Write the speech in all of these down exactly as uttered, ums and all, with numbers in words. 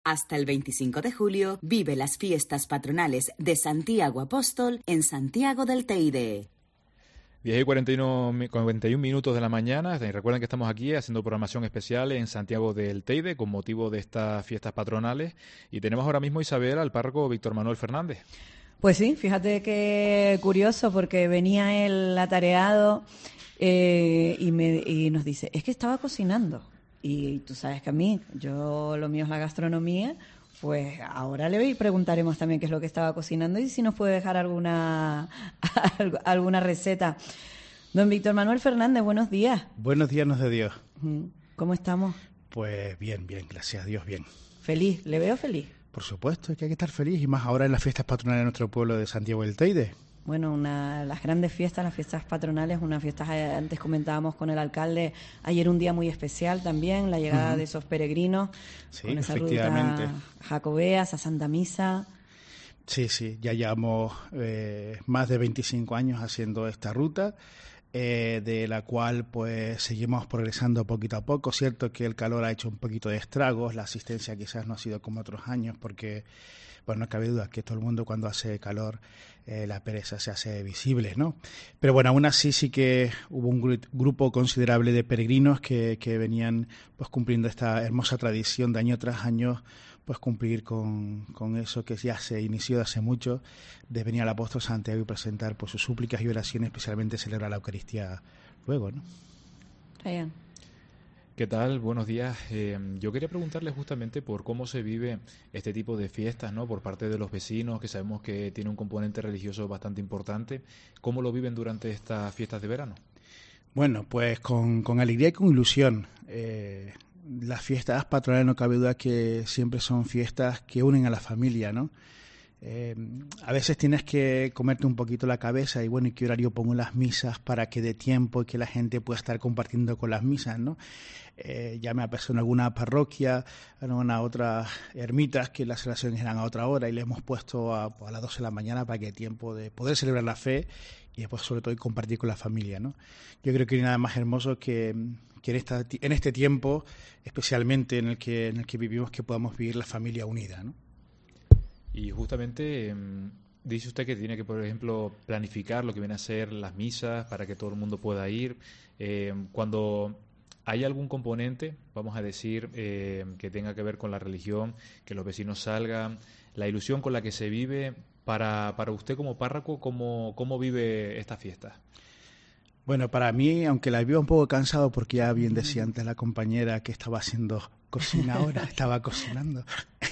Hasta el veinticinco de julio, vive las fiestas patronales de Santiago Apóstol en Santiago del Teide. diez y cuarenta y uno minutos de la mañana. Recuerden que estamos aquí haciendo programación especial en Santiago del Teide con motivo de estas fiestas patronales. Y tenemos ahora mismo, Isabel, al párroco Víctor Manuel Fernández. Pues sí, fíjate qué curioso, porque venía él atareado eh, y, me, y nos dice, es que estaba cocinando. Y tú sabes que a mí, yo lo mío es la gastronomía, pues ahora le preguntaremos también qué es lo que estaba cocinando y si nos puede dejar alguna, alguna receta. Don Víctor Manuel Fernández, buenos días. Buenos días, nos de Dios. ¿Cómo estamos? Pues bien, bien, gracias a Dios, bien. Feliz, le veo feliz. Por supuesto, es que hay que estar feliz, y más ahora en las fiestas patronales de nuestro pueblo de Santiago del Teide. Bueno, una, las grandes fiestas, las fiestas patronales, unas fiestas, eh, antes comentábamos con el alcalde, ayer un día muy especial también, la llegada uh-huh. de esos peregrinos, sí, con esa efectivamente. ruta jacobeas, a Santa Misa. Sí, sí, ya llevamos eh, más de veinticinco años haciendo esta ruta, eh, de la cual pues seguimos progresando poquito a poco. Cierto que el calor ha hecho un poquito de estragos, la asistencia quizás no ha sido como otros años, porque bueno, no cabe duda que todo el mundo cuando hace calor eh, la pereza se hace visible, ¿no? Pero bueno, aún así sí que hubo un gru- grupo considerable de peregrinos que, que venían pues cumpliendo esta hermosa tradición de año tras año, pues cumplir con, con eso que ya se inició hace mucho, de venir al apóstol Santiago y presentar pues sus súplicas y oraciones, especialmente celebrar la Eucaristía luego, ¿no? Ryan. ¿Qué tal? Buenos días. Eh, yo quería preguntarle justamente por cómo se vive este tipo de fiestas, ¿no? Por parte de los vecinos, que sabemos que tiene un componente religioso bastante importante. ¿Cómo lo viven durante estas fiestas de verano? Bueno, pues con, con alegría y con ilusión. Eh, las fiestas patronales no cabe duda que siempre son fiestas que unen a la familia, ¿no? Eh, a veces tienes que comerte un poquito la cabeza y bueno, ¿y qué horario pongo las misas para que dé tiempo y que la gente pueda estar compartiendo con las misas, ¿no? Eh, ya me ha pasado en alguna parroquia, en una otras ermitas que las celebraciones eran a otra hora y le hemos puesto a, a las doce de la mañana para que haya tiempo de poder celebrar la fe y después sobre todo compartir con la familia, ¿no? Yo creo que no hay nada más hermoso que, que en, esta, en este tiempo, especialmente en el que en el que vivimos, que podamos vivir la familia unida, ¿no? Y justamente eh, dice usted que tiene que, por ejemplo, planificar lo que viene a ser las misas para que todo el mundo pueda ir. Eh, cuando hay algún componente, vamos a decir, eh, que tenga que ver con la religión, que los vecinos salgan, la ilusión con la que se vive, para, para usted como párroco, ¿cómo, cómo vive esta fiesta? Bueno, para mí, aunque la vivo un poco cansado, porque ya bien decía antes la compañera que estaba haciendo cocina ahora, estaba cocinando,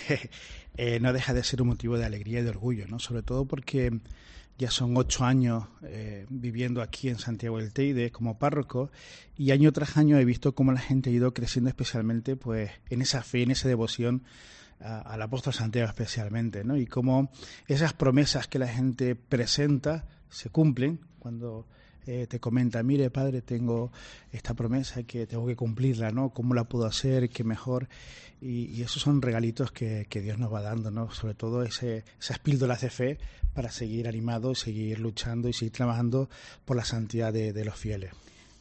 eh, no deja de ser un motivo de alegría y de orgullo, ¿no? Sobre todo porque ya son ocho años eh, viviendo aquí en Santiago del Teide como párroco, y año tras año he visto cómo la gente ha ido creciendo, especialmente pues en esa fe, en esa devoción a, al apóstol Santiago especialmente, ¿no? Y cómo esas promesas que la gente presenta se cumplen cuando Eh, te comenta, mire padre, tengo esta promesa que tengo que cumplirla, ¿no? ¿Cómo la puedo hacer? ¿Qué mejor? Y, y esos son regalitos que, que Dios nos va dando, ¿no? Sobre todo ese, esas píldoras de fe para seguir animados, seguir luchando y seguir trabajando por la santidad de, de los fieles.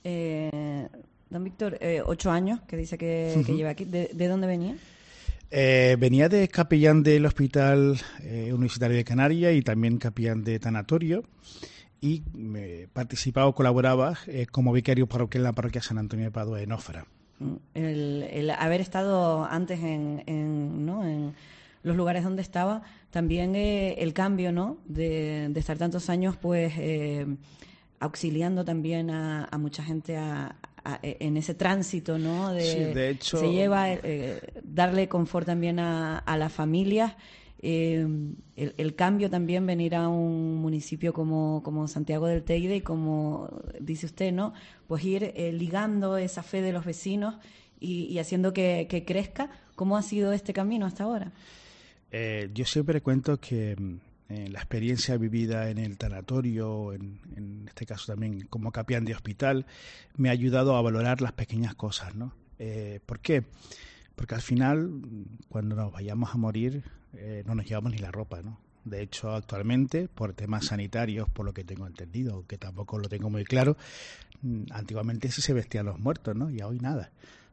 Eh, don Víctor, eh, ocho años que dice que, uh-huh. que lleva aquí. ¿De, de dónde venía? Eh, venía de capellán del Hospital eh, Universitario de Canarias y también capellán de tanatorio. Y me participaba o colaboraba eh, como vicario parroquial en la parroquia San Antonio de Padua, en Ófara. El, el haber estado antes en, en, ¿no? en los lugares donde estaba, también eh, el cambio, ¿no? de, de estar tantos años pues eh, auxiliando también a, a mucha gente a, a, en ese tránsito, ¿no? De, sí, de hecho, se lleva eh, darle confort también a, a las familias. Eh, el, el cambio también, venir a un municipio como, como Santiago del Teide y como dice usted, ¿no? Pues ir eh, ligando esa fe de los vecinos y, y haciendo que, que crezca. ¿Cómo ha sido este camino hasta ahora? Eh, yo siempre cuento que eh, la experiencia vivida en el tanatorio, en, en este caso también como capellán de hospital, me ha ayudado a valorar las pequeñas cosas, ¿no? Eh, ¿Por qué? Porque al final, cuando nos vayamos a morir, eh, no nos llevamos ni la ropa, ¿no? De hecho, actualmente, por temas sanitarios, por lo que tengo entendido, que tampoco lo tengo muy claro, antiguamente sí se vestían los muertos, ¿no? Y hoy nada.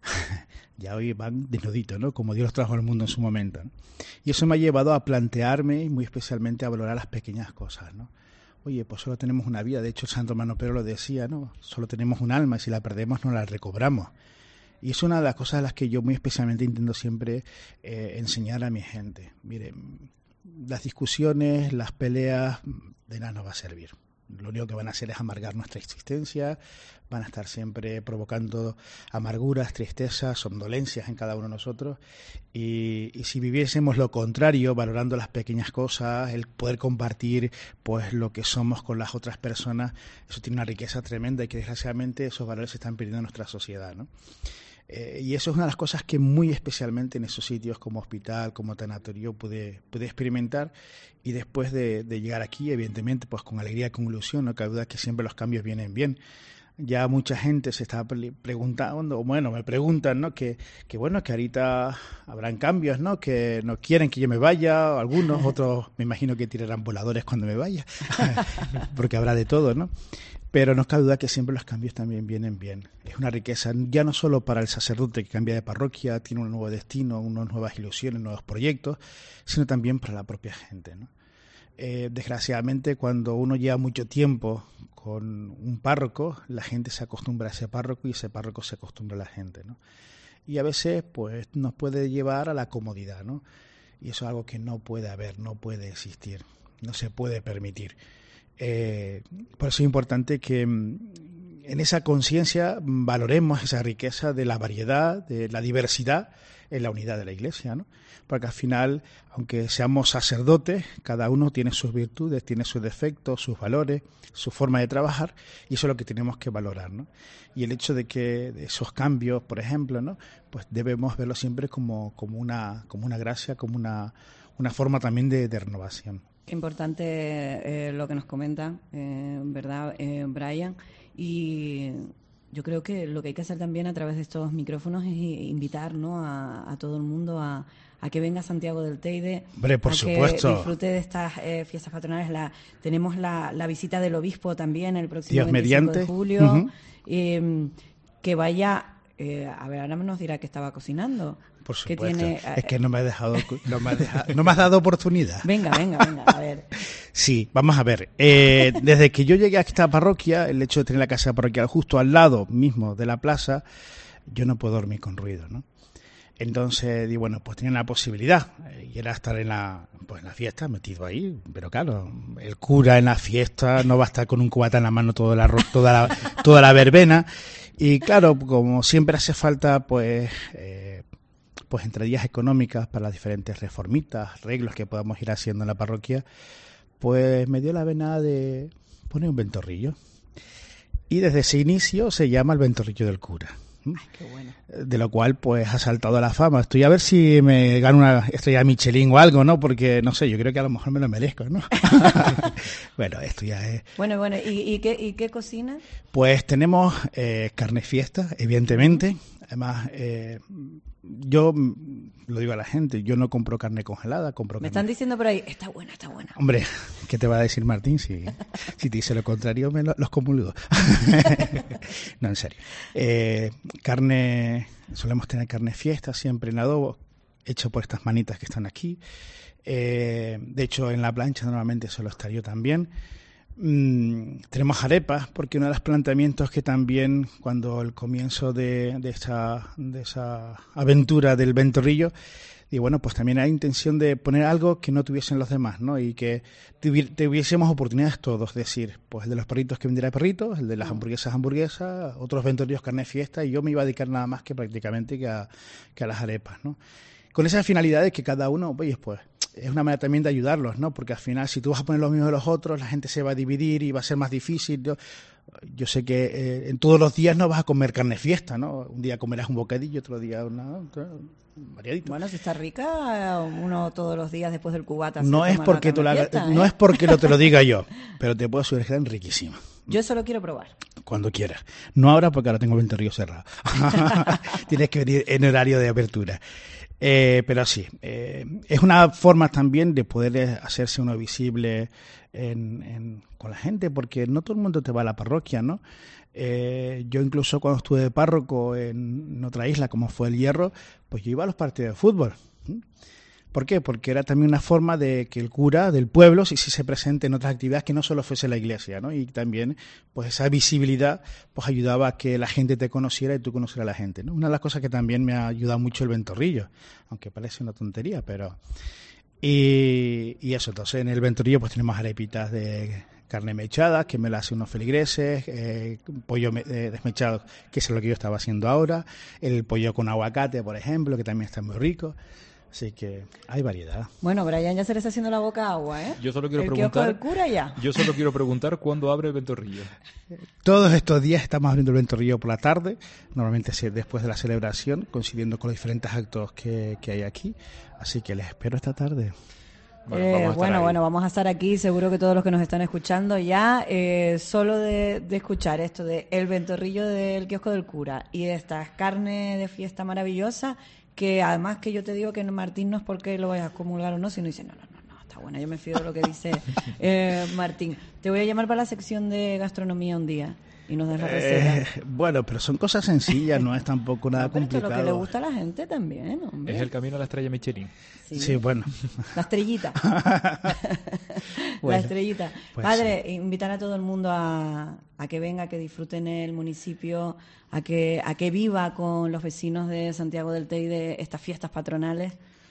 Ya hoy van desnuditos, ¿no? Como Dios los trajo al mundo en su momento, ¿no? Y eso me ha llevado a plantearme y muy especialmente a valorar las pequeñas cosas, ¿no? Oye, pues solo tenemos una vida. De hecho, el santo hermano Pedro lo decía, ¿no? Solo tenemos un alma y si la perdemos no la recobramos. Y es una de las cosas a las que yo muy especialmente intento siempre eh, enseñar a mi gente. Miren, las discusiones, las peleas, de nada nos va a servir. Lo único que van a hacer es amargar nuestra existencia, van a estar siempre provocando amarguras, tristezas, somnolencias en cada uno de nosotros. Y, y si viviésemos lo contrario, valorando las pequeñas cosas, el poder compartir pues lo que somos con las otras personas, eso tiene una riqueza tremenda y que desgraciadamente esos valores se están perdiendo en nuestra sociedad, ¿no? Eh, y eso es una de las cosas que muy especialmente en esos sitios como hospital, como tanatorio, pude, pude experimentar. Y después de, de llegar aquí, evidentemente, pues con alegría y con ilusión, no cabe duda que siempre los cambios vienen bien. Ya mucha gente se está preguntando, bueno, me preguntan, ¿no? Que, que bueno, que ahorita habrán cambios, ¿no? Que no quieren que yo me vaya, algunos, otros me imagino que tirarán voladores cuando me vaya, porque habrá de todo, ¿no? Pero no cabe duda que siempre los cambios también vienen bien. Es una riqueza ya no solo para el sacerdote que cambia de parroquia, tiene un nuevo destino, unas nuevas ilusiones, nuevos proyectos, sino también para la propia gente, ¿no? Eh, desgraciadamente, cuando uno lleva mucho tiempo con un párroco, la gente se acostumbra a ese párroco y ese párroco se acostumbra a la gente, ¿no? Y a veces, pues, nos puede llevar a la comodidad, ¿no? Y eso es algo que no puede haber, no puede existir, no se puede permitir. Eh, por eso es importante que en esa conciencia valoremos esa riqueza de la variedad, de la diversidad en la unidad de la Iglesia, ¿no? Porque al final, aunque seamos sacerdotes, cada uno tiene sus virtudes, tiene sus defectos, sus valores, su forma de trabajar, y eso es lo que tenemos que valorar, ¿no? Y el hecho de que esos cambios, por ejemplo, ¿no? Pues debemos verlo siempre como, como una, como una gracia, como una, una forma también de, de renovación. Qué importante eh, lo que nos comenta, eh, ¿verdad, eh, Brian? Y yo creo que lo que hay que hacer también a través de estos micrófonos es invitar, ¿no? a, a todo el mundo a, a que venga a Santiago del Teide, Hombre, por a supuesto. que disfrute de estas eh, fiestas patronales. La, tenemos la, la visita del obispo también el próximo Dios veinticinco mediante. de julio. Uh-huh. eh, que vaya, eh, a ver, ahora nos dirá que estaba cocinando. Por Que supuesto. tiene, es que no me has dejado, no me has dejado, no me has dado oportunidad. Venga, venga, venga, a ver. Sí, vamos a ver. Eh, desde que yo llegué a esta parroquia, el hecho de tener la casa parroquial justo al lado mismo de la plaza, yo no puedo dormir con ruido, ¿no? Entonces, di, bueno, pues tenía la posibilidad, y era estar en la, pues en la fiesta, metido ahí, pero claro, el cura en la fiesta no va a estar con un cubata en la mano toda la, toda la, toda la verbena, y claro, como siempre hace falta, pues... Eh, pues entradillas económicas para las diferentes reformitas, arreglos que podamos ir haciendo en la parroquia, pues me dio la vena de poner un ventorrillo. Y desde ese inicio se llama el ventorrillo del cura. Ay, qué bueno. De lo cual pues ha saltado a la fama. Estoy a ver si me gano una estrella Michelin o algo, ¿no? Porque, no sé, yo creo que a lo mejor me lo merezco, ¿no? Bueno, esto ya es... Bueno, bueno, ¿y, y, qué, y qué cocina? Pues tenemos eh, carne fiesta, evidentemente. Además, eh, yo lo digo a la gente, yo no compro carne congelada, compro Me carne... están diciendo por ahí, está buena, está buena. Hombre, ¿qué te va a decir Martín? Si, si te dice lo contrario, me lo, los comulgo. No, en serio. Eh, carne, solemos tener carne fiesta siempre en adobo, hecho por estas manitas que están aquí. Eh, de hecho, en la plancha normalmente suelo estar yo también. Mm, tenemos arepas, porque uno de los planteamientos que también, cuando el comienzo de, de, esa, de esa aventura del ventorrillo, y bueno, pues también hay intención de poner algo que no tuviesen los demás, ¿no? Y que tuviésemos oportunidades todos, es decir, pues el de los perritos que vendiera perritos, el de las hamburguesas hamburguesas, otros ventorrillos carne fiesta, y yo me iba a dedicar nada más que prácticamente que a, que a las arepas, ¿no? Con esa finalidad de que cada uno, oye, pues es una manera también de ayudarlos, ¿no? Porque al final, si tú vas a poner lo mismo de los otros, la gente se va a dividir y va a ser más difícil. Yo, yo sé que eh, en todos los días no vas a comer carne fiesta, ¿no? Un día comerás un bocadillo, otro día una, otra, variadito. Bueno, si está rica, uno todos los días después del cubata. No es porque tú la, fiesta, ¿eh? No es porque lo te lo diga yo, pero te puedo asegurar que están riquísimas. Yo eso lo quiero probar. Cuando quieras. No ahora porque ahora tengo el ventorrillo cerrado. Tienes que venir en horario de apertura. Eh, pero sí, eh, es una forma también de poder hacerse uno visible en, en, con la gente, porque no todo el mundo te va a la parroquia, ¿no? Eh, yo incluso cuando estuve de párroco en, en otra isla, como fue el Hierro, pues yo iba a los partidos de fútbol. ¿Por qué? Porque era también una forma de que el cura del pueblo sí, sí se presente en otras actividades que no solo fuese la iglesia, ¿no? Y también, pues esa visibilidad pues ayudaba a que la gente te conociera y tú conocieras a la gente, ¿no? Una de las cosas que también me ha ayudado mucho el ventorrillo, aunque parece una tontería, pero... Y, y eso, entonces en el ventorrillo pues tenemos arepitas de carne mechada, que me la hace unos feligreses, eh, pollo me, eh, desmechado, que es lo que yo estaba haciendo ahora, el pollo con aguacate, por ejemplo, que también está muy rico. Así que hay variedad. Bueno, Brian ya se le está haciendo la boca agua, ¿eh? Yo solo quiero el preguntar. del cura ya. Yo solo quiero preguntar cuándo abre el ventorrillo. Todos estos días estamos abriendo el ventorrillo por la tarde, normalmente después de la celebración, coincidiendo con los diferentes actos que, que hay aquí. Así que les espero esta tarde. Bueno, eh, vamos bueno, bueno, vamos a estar aquí. Seguro que todos los que nos están escuchando ya, eh, solo de, de escuchar esto de el ventorrillo del kiosco del cura y de estas carnes de fiesta maravillosa, que además que yo te digo que Martín no es porque lo vayas a acumular o no, sino dice, no, no, no, no, está buena, yo me fío de lo que dice eh, Martín. Te voy a llamar para la sección de gastronomía un día y nos das la receta. Eh, bueno, pero son cosas sencillas, no es tampoco nada no, complicado. Esto es lo que le gusta a la gente también, hombre. Es el camino a la estrella Michelin. Sí, sí, bueno. La estrellita. Bueno, la estrellita. Pues Padre, sí. Invitar a todo el mundo a, a que venga, a que disfruten el municipio, a que, a que viva con los vecinos de Santiago del Teide estas fiestas patronales.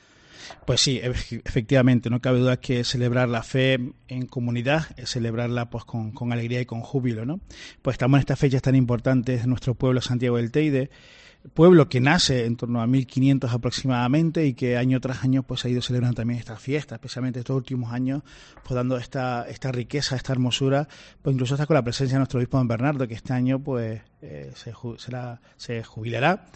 Pues sí, efectivamente, no cabe duda que celebrar la fe en comunidad es celebrarla pues con, con alegría y con júbilo, ¿no? Pues estamos en estas fechas tan importantes de nuestro pueblo Santiago del Teide, pueblo que nace en torno a mil quinientos aproximadamente y que año tras año pues ha ido celebrando también estas fiestas, especialmente estos últimos años, pues dando esta esta riqueza, esta hermosura, pues incluso hasta con la presencia de nuestro obispo don Bernardo, que este año pues eh, se, ju- será, se jubilará.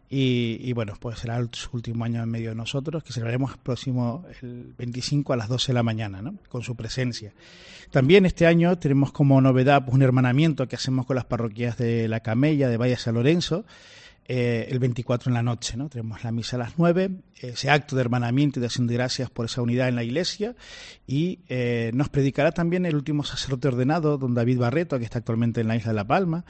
Y, y bueno, pues será su último año en medio de nosotros, que celebraremos el próximo el veinticinco a las doce de la mañana, ¿no? Con su presencia. También este año tenemos como novedad pues un hermanamiento que hacemos con las parroquias de La Camella, de Valle San Lorenzo, eh, el veinticuatro en la noche, ¿no? Tenemos la misa a las nueve, ese acto de hermanamiento y de acción de gracias por esa unidad en la iglesia, y eh, nos predicará también el último sacerdote ordenado, don David Barreto, que está actualmente en la isla de La Palma.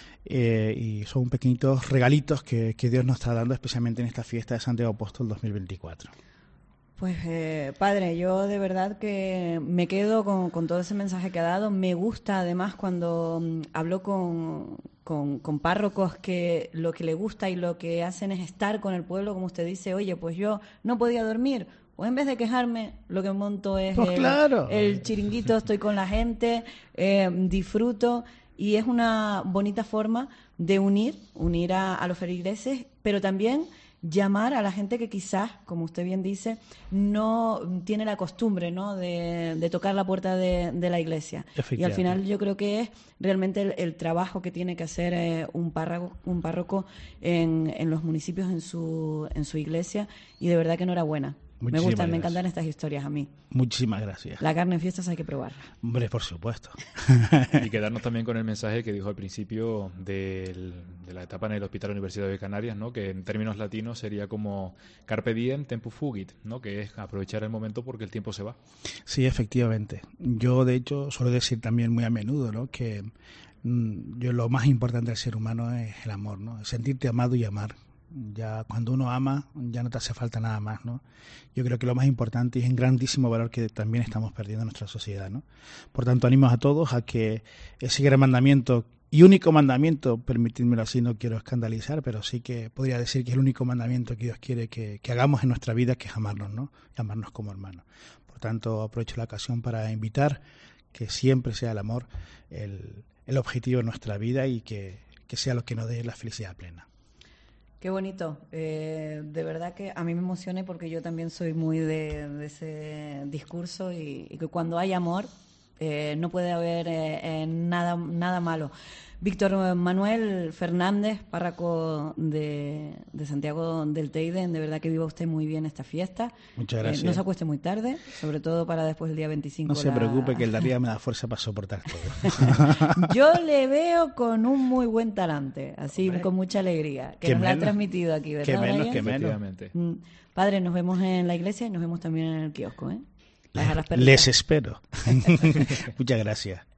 Eh, y son pequeñitos regalitos que, que Dios nos está dando, especialmente en esta fiesta de Santiago Apóstol dos mil veinticuatro. Pues eh, padre, yo de verdad que me quedo con, con todo ese mensaje que ha dado. Me gusta además cuando um, hablo con, con, con párrocos que lo que le gusta y lo que hacen es estar con el pueblo, como usted dice, oye, pues yo no podía dormir. Pues en vez de quejarme, lo que monto es pues el, claro. el chiringuito, estoy con la gente, eh, disfruto. Y es una bonita forma de unir, unir a, a los feligreses, pero también llamar a la gente que quizás, como usted bien dice, no tiene la costumbre, ¿no?, de, de tocar la puerta de, de la iglesia. Y al final yo creo que es realmente el, el trabajo que tiene que hacer eh, un párroco, un párroco en, en los municipios, en su, en su iglesia, y de verdad que enhorabuena. Muchísimas me gustan, gracias. me encantan estas historias a mí. Muchísimas gracias. La carne en fiestas hay que probarla. Hombre, por supuesto. Y quedarnos también con el mensaje que dijo al principio del, de la etapa en el Hospital Universitario de Canarias, ¿no? Que en términos latinos sería como carpe diem tempus fugit, ¿no? Que es aprovechar el momento porque el tiempo se va. Sí, efectivamente. Yo, de hecho, suelo decir también muy a menudo, ¿no?, que mmm, yo lo más importante del ser humano es el amor, ¿no? Sentirte amado y amar. Ya cuando uno ama, ya no te hace falta nada más, ¿no? Yo creo que lo más importante y es un grandísimo valor que también estamos perdiendo en nuestra sociedad, ¿no? Por tanto, animo a todos a que ese gran mandamiento y único mandamiento, permitidmelo así, no quiero escandalizar, pero sí que podría decir que es el único mandamiento que Dios quiere que, que hagamos en nuestra vida, que es amarnos, ¿no? Y amarnos como hermanos. Por tanto, aprovecho la ocasión para invitar que siempre sea el amor el, el objetivo de nuestra vida y que, que sea lo que nos dé la felicidad plena. Qué bonito, eh, de verdad que a mí me emociona porque yo también soy muy de, de ese discurso y, y que cuando hay amor eh, no puede haber eh, eh, nada, nada malo. Víctor Manuel Fernández, párroco de, de Santiago del Teide, de verdad que viva usted muy bien esta fiesta. Muchas gracias. Eh, no se acueste muy tarde, sobre todo para después del día veinticinco. No se la... preocupe, que el de arriba me da fuerza para soportar todo. Yo le veo con un muy buen talante, así, Hombre, con mucha alegría, que qué nos la ha menos. transmitido aquí, ¿verdad, Qué menos, Brian? qué menos. Efectivamente. Mm, Padre, nos vemos en la iglesia y nos vemos también en el kiosco, ¿eh? A dejar las Les, perritas. les espero. Muchas gracias.